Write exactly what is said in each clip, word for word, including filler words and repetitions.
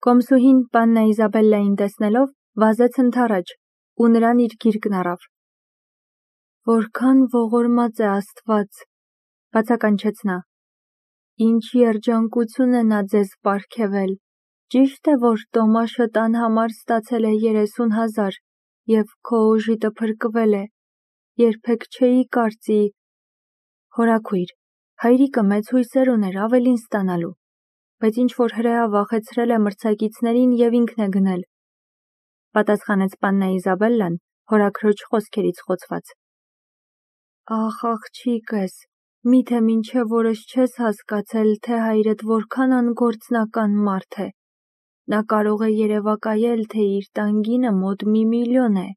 Կոմսուհին պաննա Իզաբելլային տեսնելով վազեց ընդառաջ ու նրան իր գիրկն առավ։ Որքան ողորմած է Աստված, բացականչեց նա։ Ինչ երջանկություն է նա ձեզ պարգևել։ Ճիշտ է, որ Տոմաշը տան համար ստացել է երեսուն հազար և քո օժիտը փրկվել է։ Երբեք չէի կարծի։ Հորաքույր, հայրիկը մեծ հույսեր ուներ ավելին ստանալու, բայց ինչ որ հրեա վախեցրել է մրցակիցներին և ինքն է գնել, պատասխանեց պաննա Իզաբելլան հորաքրոջ խոսքերից խոցված։ Ախ, աղջիկս, միթե մինչև օրս չես հասկացել, թե հայրդ որքան անգործնական մարդ է։ Նա կարող է երևակայել, թե իր տան գինը մոտ մի միլիոն է։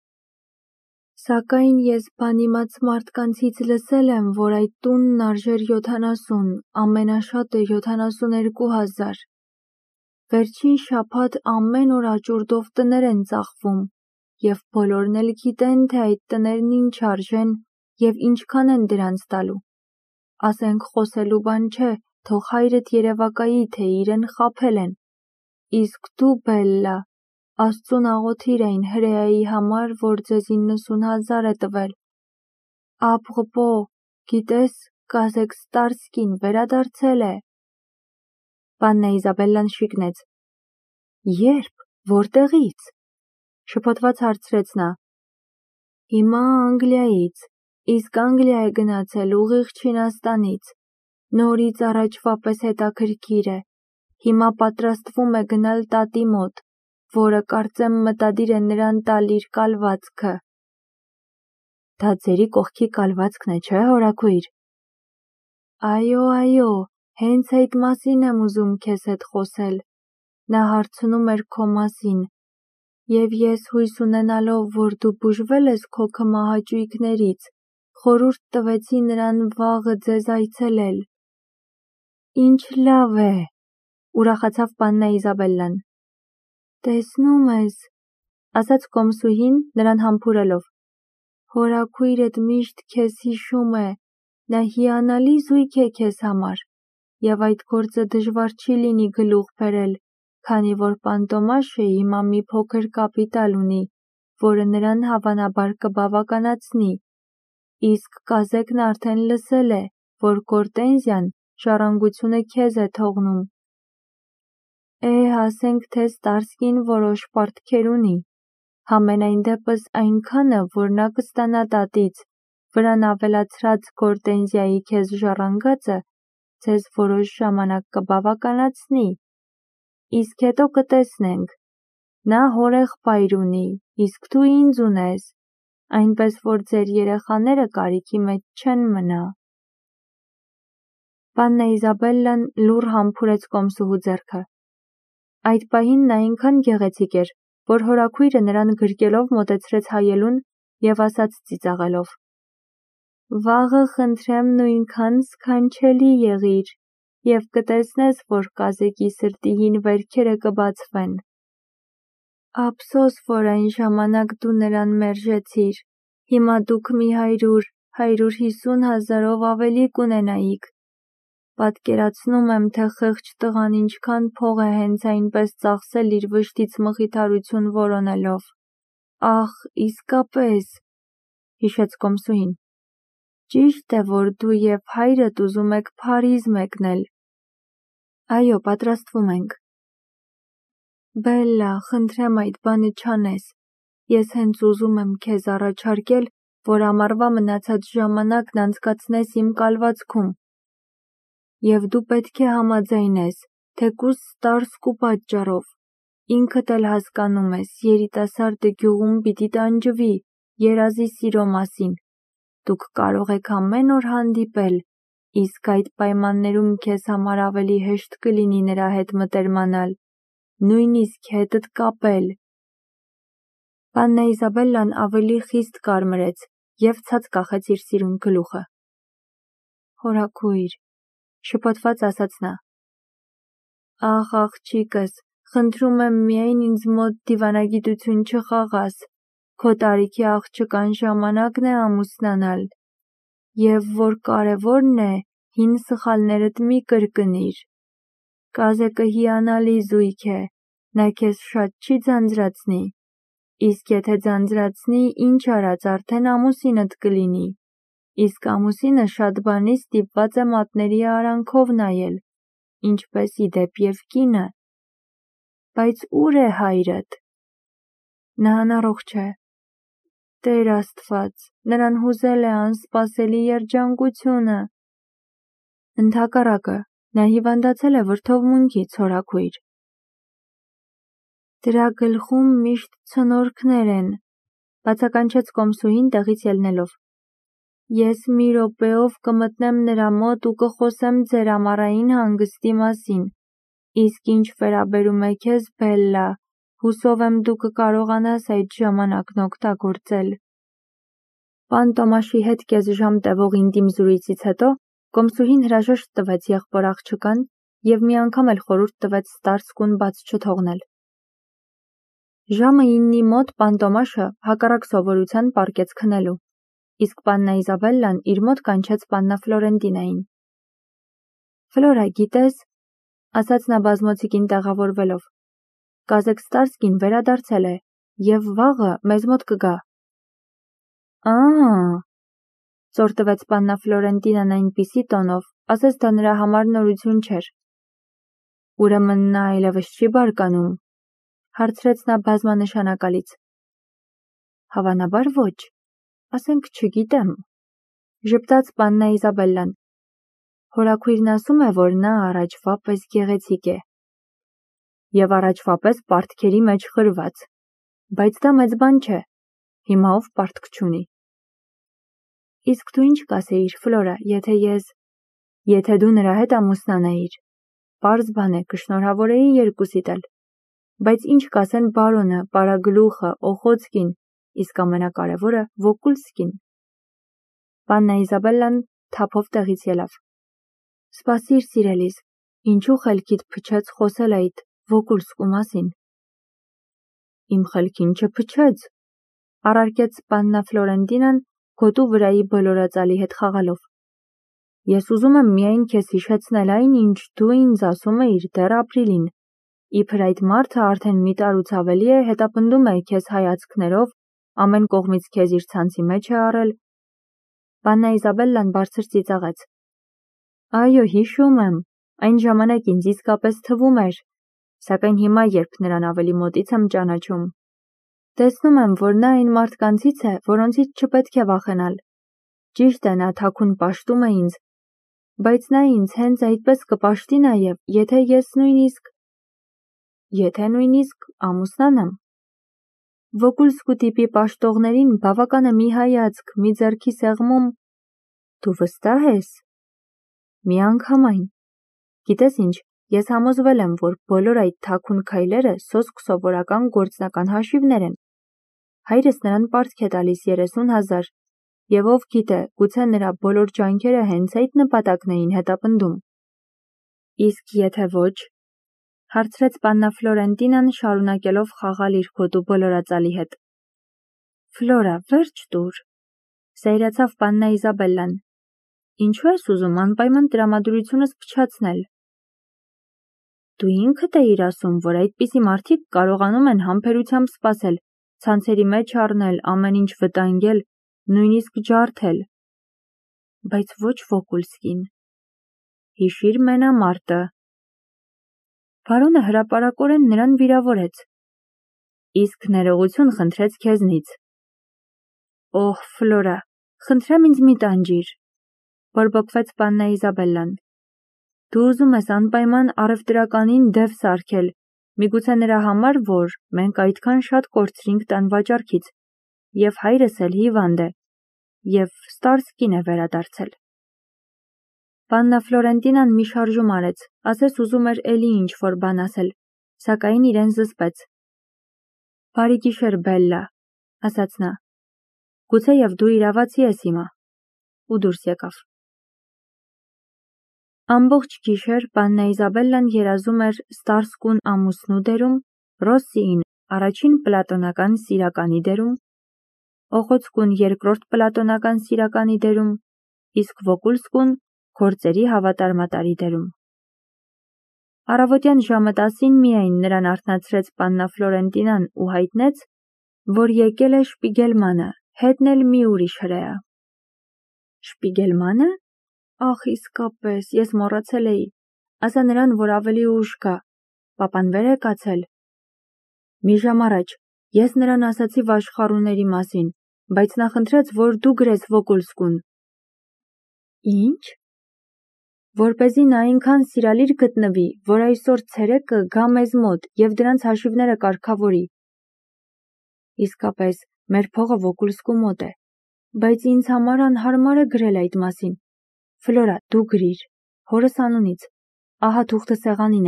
Սակայն ես բանիմաց մարդկանցից լսել եմ, որ այդ տունն արժեր յոթանասուն, ամենաշատը յոթանասուներկու հազար։ Վերջին շաբաթ ամեն օր աճուրդով տներ են ծախվում, և բոլորն էլ գիտեն, թե այդ տներն ինչ արժեն և ինչքան են դրանց տալու։ Ասենք խոսելու բան չէ, թող հայրդ երևակայի, թե իրեն խաբել են։ Իսկ դու, Բելլա, Աստծուն աղոթիր այն հրեայի համար, որ ձեզ իննսուն հազար է տվել։ Ապղպո, գիտես, Կազեքստարսկին վերադարձել է։ Պաննա Իզաբելլան շիկնեց։ Երբ, որտեղից։ Շփոթված հարցրեց նա։ Հիմա Անգլիայից, իսկ Անգլիա է գնացել ուղիղ Չինաստանից։ Նորից առաջվա պես հետաքրքիր է։ Հիմա պատրաստվում է գնալ տատի մոտ, որը կարծեմ մտադիր է նրան տալ իր կալվածքը։ Դա ձերի կողքի կալվածքն է, չէ, հորաքույր։ Այո, այո, հենց այդ մասին եմ ուզում քեզ հետ խոսել։ Նա հարցնում էր քո մասին, և ես հույս ունենալով, որ դու բուժվել ես քո քմահաճույքներից, խորհուրդ տվեցի նրան վաղը ձեզ այցելել։ Ինչ լավ է, ուրախացավ պաննա Իզաբելլան։ Տեսնում ես, ասաց կոմսուհին նրան համբուրելով, հորաքույրդ միշտ քեզ հիշում է, նա հիանալի զույգ է քեզ համար, և այդ գործը դժվար չի լինի գլուխ բերել, քանի որ պան Տոմաշը հիմա մի փոքր կապիտալ ունի, որը նրան հավանաբար կբավականացնի, իսկ Կազեքն արդեն լսել է, որ Կորտենզիան ժառանգությունը քեզ է թողնում։ Է, ասենք թե Ստարսկին որոշ պարտքեր ունի, համենայն դեպս այնքանը, որ նա կստանա տատից, վրան ավելացրած Կորտենզիայի քեզ ժառանգածը, ձեզ որոշ ժամանակ կբավականացնի, իսկ հետո կտեսնենք։ Նա հորեղբայր ունի, իսկ դու ինձ ունես, այնպես որ ձեր երեխաները կարիքի մեջ չեն մնա։ Պաննա Իզաբելլան լուռ համբուրեց կոմսուհու ձեռքը։ Այդ պահին նա այնքան գեղեցիկ էր, որ հորաքույրը նրան գրկելով մոտեցրեց հայելուն և ասաց ծիծաղելով. Վաղը խնդրեմ նույնքան սքանչելի եղիր, և կտեսնես, որ Կազեկի սրտի հին վերքերը կբացվեն։ Ափսոս, որ այն ժամանակ դու նրան մերժեցիր, հիմա դուք մի հարյուր, հարյուր հիսուն հազարով ավելի կունենայիք։ Պատկերացնում եմ, թե խեղճ տղան ինչքան փող է հենց այնպես ծախսել իր վշտից մխիթարություն որոնելով։ Ախ, իսկապես, հիշեց կոմսուհին։ Ճիշտ է, որ դու և հայրդ ուզում եք Փարիզ մեկնել։ Այո, պատրաստվում ենք։ Բելլա, խնդրեմ այդ բանը չանես։ Ես հենց ուզում եմ քեզ առաջարկել, որ ամառվա մնացած ժամանակն անցկացնես իմ կալվածքում։ Եվ դու պետք է համաձայնես, թեկուզ Ստարսկու պատճառով։ Ինքդ էլ հասկանում ես, երիտասարդը գյուղում պիտի տանջվի, երազի սիրո մասին։ Դուք կարող եք ամեն օր հանդիպել, իսկ այդ պայմաններում քեզ համար ավելի հեշտ կլինի նրա հետ մտերմանալ, նույնիսկ հետդ կապել։ Պաննա Իզաբելլան ավելի խիստ կարմրեց և ցած կախեց իր սիրուն գլուխը։ Հորաքույր, շփոթված ասաց նա։ Ախ, աղջիկս, խնդրում եմ միայն ինձ մոտ դիվանագիտություն չխաղաս, քո տարիքի աղջկան ժամանակն է ամուսնանալ, և որ կարևորն է, հին սխալներդ մի կրկնիր։ Կազեկը հիանալի զույգ է, Նա քեզ շատ չի ձանձրացնի, իսկ եթե ձանձրացնի, ինչ արած արդեն ամուսինդ կլինի, իսկ ամուսինը շատ բանի ստիպված է մատների արանքով նայել, ինչպես ի դեպ և կինը։ Բայց ուր է հայրդ։ Նա անառողջ է։ Տեր Աստված, նրան հուզել է անսպասելի երջանկությունը։ Ընդհակառակը, նա հիվանդացել է վրդովմունքի, ցորաքույր։ Դրա գլխում միշտ ցնորքներ են, բացականչեց կոմսուհին տեղից ելնելով։ Ես մի րոպեով կմտնեմ նրա մոտ ու կխոսեմ ձեր ամառային հանգստի մասին, իսկ ինչ վերաբերում է քեզ, Բելլա, հուսով եմ դու կկարողանաս այդ ժամանակն օգտագործել։ Պան Տոմաշի հետ կես ժամ տևող ինտիմ զրույցից հետո կոմսուհին հրաժեշտ տվեց եղբոր աղջկան և մի անգամ էլ խորհուրդ տվեց ստարսկուն բաց չթողնել։ Ժամը իննի մոտ պան Տոմաշը հակառակ սովորության պառկեց քնելու, իսկ պաննա Իզաբելլան իր մոտ կանչեց պաննա Ֆլորենտինային։ Ֆլորա, գիտես, ասաց նա բազմոցիկին տեղավորվելով, Կազեկ Ստարսկին վերադարձել է և վաղը մեզ մոտ կգա։ Ա՜, ծոր տվեց պաննա Ֆլորենտինան այնպիսի տոնով, ասես դա նրա համար նորություն չէր։ Ուրեմն նա այլևս չի բարկանում, հարցրեց նա բազմանշանակալից։ Հավանաբար ոչ, ասենք չգիտեմ, ժպտաց պաննա Իզաբելլան։ Հորաքույրն ասում է, որ նա առաջվա պես գեղեցիկ է։ Եվ առաջվա պես պարտքերի մեջ խրված, բայց դա մեծ բան չէ, հիմա ով պարտք չունի։ Իսկ դու ինչ կասեիր, Ֆլորա, եթե ես, եթե դու նրա հետ ամուսնանայիր, պարզ բան է, կշնորհավորեի երկուսիդ էլ, բայց ինչ կասեն բարոնը, պարագլուխը, Օխոցկին, իսկ ամենակարևորը Վոկուլսկին։ Պաննա Իզաբելլան թափով տեղից ելավ։ Սպասիր, սիրելիս, ինչու խելքիդ փչեց խոսել այդ Վոկուլսկու մասին։ Իմ խելքին չփչեց, առարկեց պաննա Ֆլորենտինան գոտու վրայի բոլորածալի հետ խաղալով։ Ես ուզում եմ միայն քեզ հիշեցնել այն, ինչ դու ինձ ասում էիր դեռ ապրիլին, իբր այդ մարդը արդեն մի տարուց ավելի է հետապնդում է քեզ հայացքներով, ամեն կողմից քեզ իր ցանցի մեջ է առել։ Պաննա Իզաբելլան բարձր ծիծաղեց։ Այո, հիշում եմ, այն ժամանակ ինձ իսկապես թվում էր, սակայն հիմա, երբ նրան ավելի մոտից եմ ճանաչում, տեսնում եմ, որ նա այն մարդկանցից է, որոնցից չպետք է վախենալ։ Ճիշտ է, նա թաքուն պաշտում է ինձ, բայց նա ինձ հենց այդպես կպաշտի նաև, եթե ես նույնիսկ… Եթե նույնիսկ ամուսնանամ։ Վոկուլսկու տիպի պաշտողներին բավական է մի հայացք, մի ձեռքի սեղմում։ Դու վստահ ես։ Միանգամայն։ Գիտես ինչ, ես համոզվել եմ, որ բոլոր այդ թաքուն քայլերը սոսկ սովորական գործնական հաշիվներ են։ Հայրս նրան պարտք է տալիս երեսուն հազար, և ով գիտե, գուցե նրա բոլոր ջանքերը հենց այդ նպատակն էին հետապնդում։ Իսկ եթե ոչ, հարցրեց պաննա Ֆլորենտինան, շարունակելով խաղալ իր գոտու բոլորածալի հետ։ Ֆլորա, վերջ տուր, սայրացավ պաննա Իզաբելլան։ Ինչու ես ուզում անպայման տրամադրությունս փչացնել։ Դու ինքդ էիր ասում, որ այդպիսի մարդիկ կարողանում են համբերությամբ սպասել, ցանցերի մեջ առնել, ամեն ինչ վտանգել, նույնիսկ ջարդել։ Բայց ոչ Վոկուլսկին։ Հիշիր մենամարտը։ Բարոնը հրապարակորեն նրան վիրավորեց։ Իսկ ներողություն խնդրեց քեզնից։ Օհ, Ֆլորա, խնդրեմ ինձ մի տանջիր, բորբոքվեց պաննա Իզաբելլան։ Դու ուզում ես անպայման առևտրականին դև սարքել, միգուցե նրա համար, որ մենք այդքան շատ կորցրինք տան վաճառքից, և հայրս էլ հիվանդ է, և Ստարսկին է վերադարձել։ Պաննա Ֆլորենտինան մի շարժում արեց, ասես ուզում էր էլի ինչ-որ բան ասել, սակայն իրեն զսպեց։ Բարի գիշեր, Բելլա, ասաց նա։ Գուցեև դու իրավացի ես հիմա։ Ու դուրս եկավ։ Ամբողջ գիշեր պաննա Իզաբելլան երազում էր Ստարսկուն ամուսնու դերում, Ռոսսիին առաջին պլատոնական սիրականի դերում, Օխոցկուն երկրորդ պլատոնական սիրականի դերում, իսկ Վոկուլսկուն գործերի հավատարմատարի դերում։ Առավոտյան ժամը տասին միայն նրան արթնացրեց պաննա Ֆլորենտինան ու հայտնեց, որ եկել է Շպիգելմանը, հետն էլ մի ուրիշ հրեա։ Շպիգելմանը։ Ախ, իսկապես, ես մոռացել էի, ասա նրան, որ ավելի ուշ գա, պապան վեր է կացել։ Մի ժամ առաջ, ես նրան ասացի վաշխառուների մասին, բայց նա խնդրեց, որ դու գրես Վոկուլսկուն։ Ինչ։ Որպեսզի նա այնքան սիրալիր գտնվի, որ այսօր ցերեկը գա մեզ մոտ և դրանց հաշիվները կարգավորի։ Իսկապես, մեր փողը Վոկուլսկու մոտ է, բայց ինձ համար անհարմար է գրել այդ մասին։ Ֆլորա, դու գրիր, հորս անունից, ահա թուղթը սեղանին է։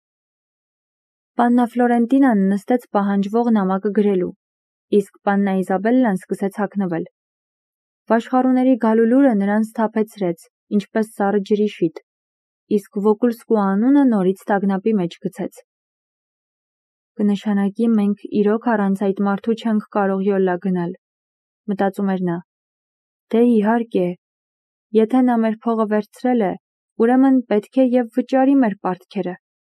Պաննա Ֆլորենտինան նստեց պահանջվող նամակը գրելու, իսկ պաննա Իզաբելլան սկսեց հագնվել։ Վաշխառուների գալու լուրը նրան սթափեցրեց, ինչպես սառը ջրի շիթ, իսկ Վոկուլսկու անունը նորից տագնապի մեջ գցեց։ Կնշանակի մենք իրոք առանց այդ մարդու չենք կարող յոլլա գնալ, մտածում էր նա։ Դե իհարկե, եթե նա մեր փողը վերցրել է, ուրեմն պետք է և վճարի մեր պարտքերը։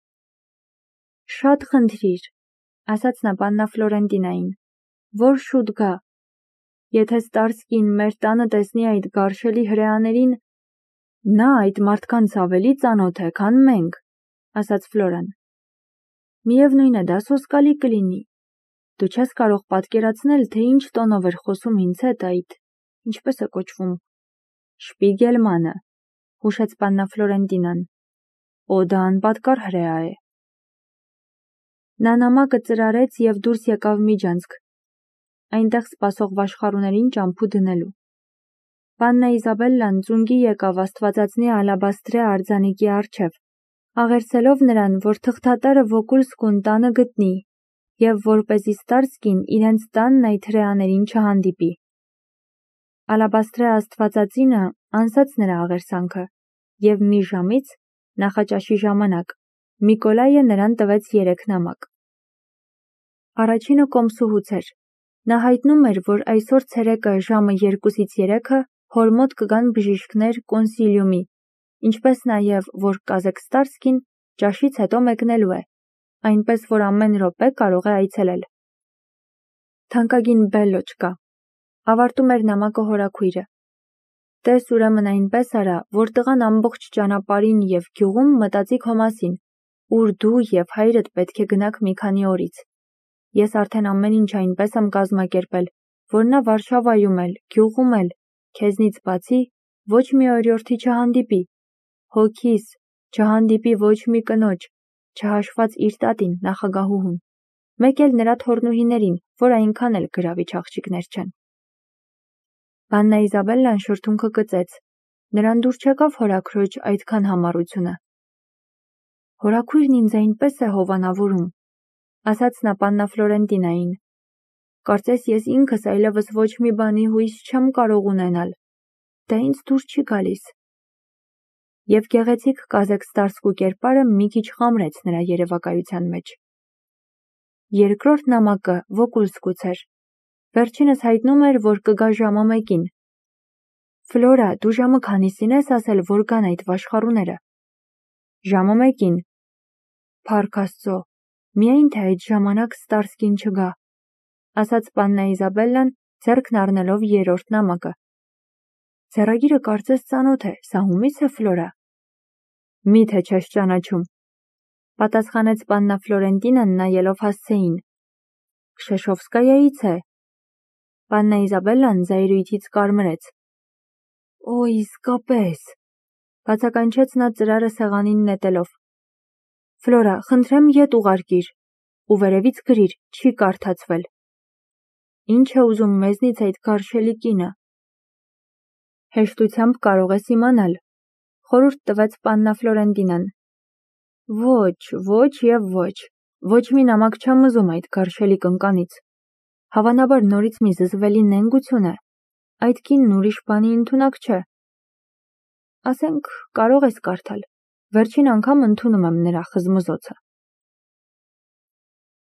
Շատ խնդրիր, ասաց նա պաննա Ֆլորենտինային, որ շուտ գա։ Եթե Ստարսկին մեր տանը տեսնի այդ գարշելի հրեաներին, նա այդ մարդկանց ավելի ծանոթ է, քան մենք, ասաց Ֆլորան։ Միևնույն է, դա սոսկալի կլինի։ Դու չես կարող պատկերացնել, թե ինչ տոնով էր խոսում ինձ հետ այդ, ինչպես է կոչվում, Շպիգելմանը, հուշեց պաննա Ֆլորենտինան։ Օ, դա անպատկար հրեա է։ Նա նամակը ծրարեց և դուրս եկավ միջանցք, այնտեղ սպասող վաշխառուներին ճամփու դնելու։ Պաննա Իզաբելլան ծունկի եկավ աստվածածնի ալաբաստրե արձանիկի առջև, աղերսելով նրան, որ թղթատարը Վոկուլսկուն տանը գտնի և որպեսզի Ստարսկին իրենց տանն այդ հրեաներին չհանդիպի։ Ալաբաստրե աստվածածինը անցած նրա աղերսանքը, և մի ժամից, նախաճաշի ժամանակ, Միկոլայը նրան տվեց երեք նամակ։ Առաջինը կոմսուհուց էր։ Նա հայտնում էր, որ այսօր ցերեկը ժամը երկուսից երեքը հոր մոտ կգան բժիշկներ կոնսիլիումի, ինչպես նաև, որ Կազեկ Ստարսկին ճաշից հետո մեկնելու է, այնպես որ ամեն րոպե կարող է այցելել։ Թանկագին Բելլոչկա, ավարտում էր նամակը հորաքույրը։ Տես ուրեմն այնպես արա, որ տղան ամբողջ ճանապարհին և գյուղում մտածի քո մասին, ուր դու և հայրդ պետք է գնաք մի քանի օրից։ Ես արդեն ամեն ինչ այնպես եմ կազմակերպել, որ նա Վարշավայում էլ, գյուղում էլ, քեզնից բացի, ոչ մի օրիորդի չհանդիպի, հոգիս, չհանդիպի ոչ մի կնոջ, չհաշված իր տատին, նախագահուհուն, մեկ էլ նրա թոռնուհիներին, որ այնքան էլ գրավիչ աղջիկներ չեն։ Պաննա Իզաբելլան շրթունքը կծեց, նրան դուր չեկավ հորաքրոջ այդքան համառությունը։ Հորաքույրն ինձ այնպես է հովանավորում, ասաց նա պաննա Ֆլորենտինային։ Կարծես ես ինքս այլևս ոչ մի բանի հույս չեմ կարող ունենալ, դա ինձ դուր չի գալիս։ Եվ գեղեցիկ Կազեկ Ստարսկու կերպարը մի քիչ խամրեց նրա երևակայության մեջ։ Երկրորդ նամակը Վոկուլսկուց էր։ Վերջինս հայտնում էր, որ կգա ժամը մեկին։ Ֆլորա, դու ժամը քանիսին ես ասել, որ կան այդ վաշխառուները։ Ժամը մեկին։ Փառք Աստծո, միայն թե այդ ժամանակ Ստարսկին չգա, ասաց պաննա Իզաբելլան, ձեռքն առնելով երրորդ նամակը։ Ձեռագիրը կարծես ծանոթ է, սա ումից է, Ֆլորա։ Միթե չես ճանաչում, պատասխանեց պաննա Ֆլորենտինան նայելով հասցեին։ Քշեշովսկայայից է։ Պաննա Իզաբելլան զայրույթից կարմրեց։ Օ, իսկապես, բացականչեց նա ծրարը սեղանին նետելով։ Ֆլորա, խնդրեմ ետ ուղարկիր, ու վերևից գրիր, չի կարդացվել։ Ինչ է ուզում մեզնից այդ գարշելի կինը։ Հեշտությամբ կարող ես իմանալ, խորհուրդ տվեց պաննա Ֆլորենտինան։ Ոչ, ոչ և ոչ, ոչ մի նամակ չեմ ուզում այդ գարշելի կնկանից։ Հավանաբար նորից մի զզվելի նենգություն է, այդ կինն ուրիշ բանի ընդունակ չէ։ Ասենք, կարող ես կարդալ, վերջին անգամ ընդունում եմ նրա խզմզոցը։